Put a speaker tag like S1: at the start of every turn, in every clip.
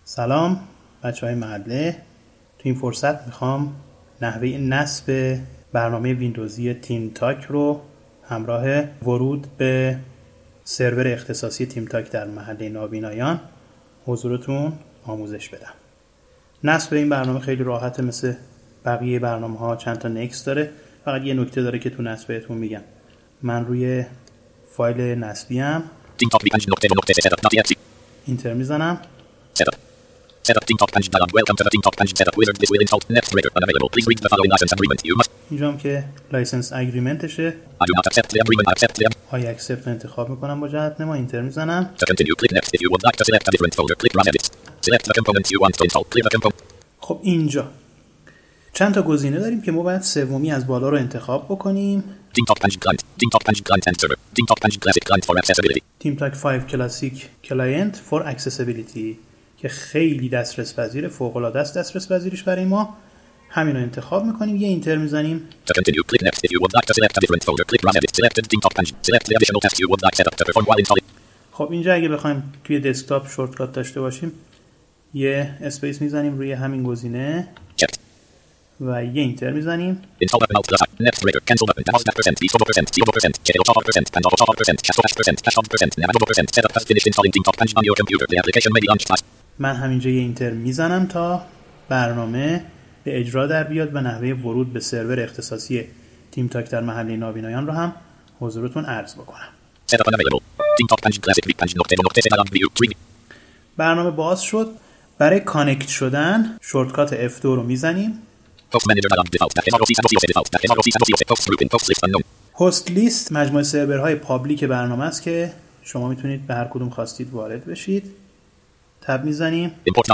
S1: سلام بچه‌های محله. تو این فرصت میخوام نحوه نصب برنامه ویندوزی تیم تاک رو همراه ورود به سرور اختصاصی تیم تاک در محله نابینایان حضورتون آموزش بدم. نصب این برنامه خیلی راحته، مثل بقیه برنامه‌ها چند تا نکس داره. فقط یه نکته داره که تو نصب بهتون میگم. من روی فایل نصبیم اینتر میزنم. اینجا هم که لایسنس اگریمنتشه. I accept انتخاب میکنم با جهت نما. اینتر میزنم. خب اینجا چند تا گزینه داریم که ما باید سومی از بالا رو انتخاب بکنیم. تیم تاک 5 کلاسیک کلاینت فور اکسسیبیلیتی که خیلی دسترس پذیره، فوق العاده است دسترس پذیریش برای ما. همین رو انتخاب میکنیم، یه اینتر میزنیم. خب اینجا اگه بخوایم توی دسکتاپ شورتکات داشته باشیم یه اسپیس میزنیم روی همین گزینه و یه اینتر میزنیم. من همینجا یه اینتر میزنم تا برنامه به اجرا در بیاد و نحوه ورود به سرور اختصاصی تیم تاک در محله نابینایان رو هم حضورتون عرض بکنم. برنامه باز شد. برای کانکت شدن شورتکات F2 رو میزنیم. هاست لیست مجموعه سرورهای پابلیک برنامه است که شما میتونید به هر کدوم خواستید وارد بشید. تب میزنیم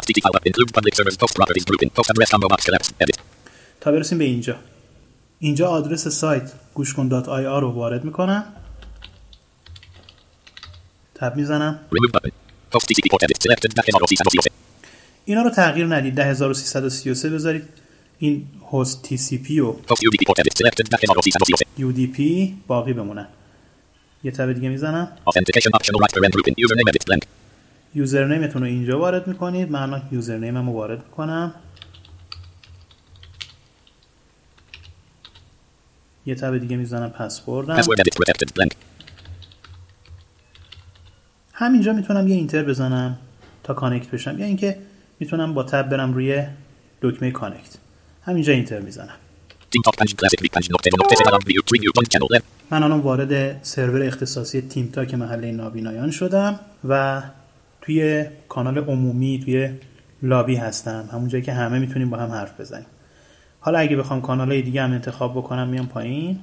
S1: تا برسیم به اینجا. اینجا آدرس سایت گوشکن.ir رو وارد میکنم. تب میزنم. اینا رو تغییر ندید، 10333 بذارید. این هاست TCP و UDP باقی بمونن. یه تب دیگه میزنم. یوزرنیمتون رو اینجا وارد میکنید. من یوزرنیمم رو وارد میکنم. یه تب دیگه میزنم پسوردم. همینجا میتونم یه اینتر بزنم تا کانکت بشم، یا اینکه میتونم با تب برم روی دکمه کانکت. همینجا اینتر میزنم. من الان وارد سرور اختصاصی تیم تاک محله نابینایان شدم و توی کانال عمومی توی لابی هستم، همون جایی که همه میتونیم با هم حرف بزنیم. حالا اگه بخوام کانالای دیگه هم انتخاب بکنم میام پایین.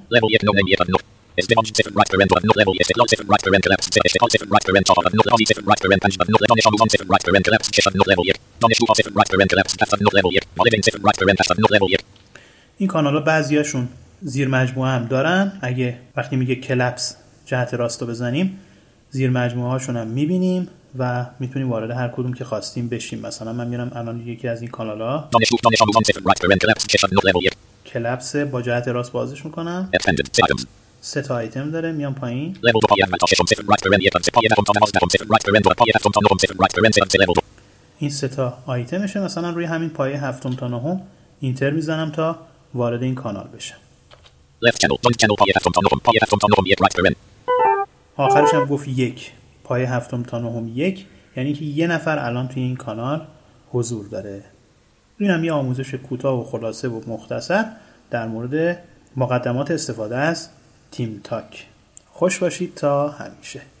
S1: این کانال‌ها بعضیاشون زیر مجموعه هم دارن. اگه وقتی میگه کلپس جهت راستو بزنیم زیر مجموعه هاشون هم میبینیم و میتونیم وارد هر کدوم که خواستیم بشیم. مثلا من میرم الان یکی از این کانال‌ها کلپس با جهت راست بازش میکنم. 3 تا آیتم داره. میام پایین. این 3 تا آیتمشه. مثلا روی همین پایه 7 تا 9 اینتر میزنم تا وارد این کانال بشه. آخرش هم گفت 1 پایه 7 تا 9 1، یعنی که یه نفر الان توی این کانال حضور داره. این هم یه آموزش کوتاه و خلاصه و مختصر در مورد مقدمات استفاده از تیم تاک. خوش باشید تا همیشه.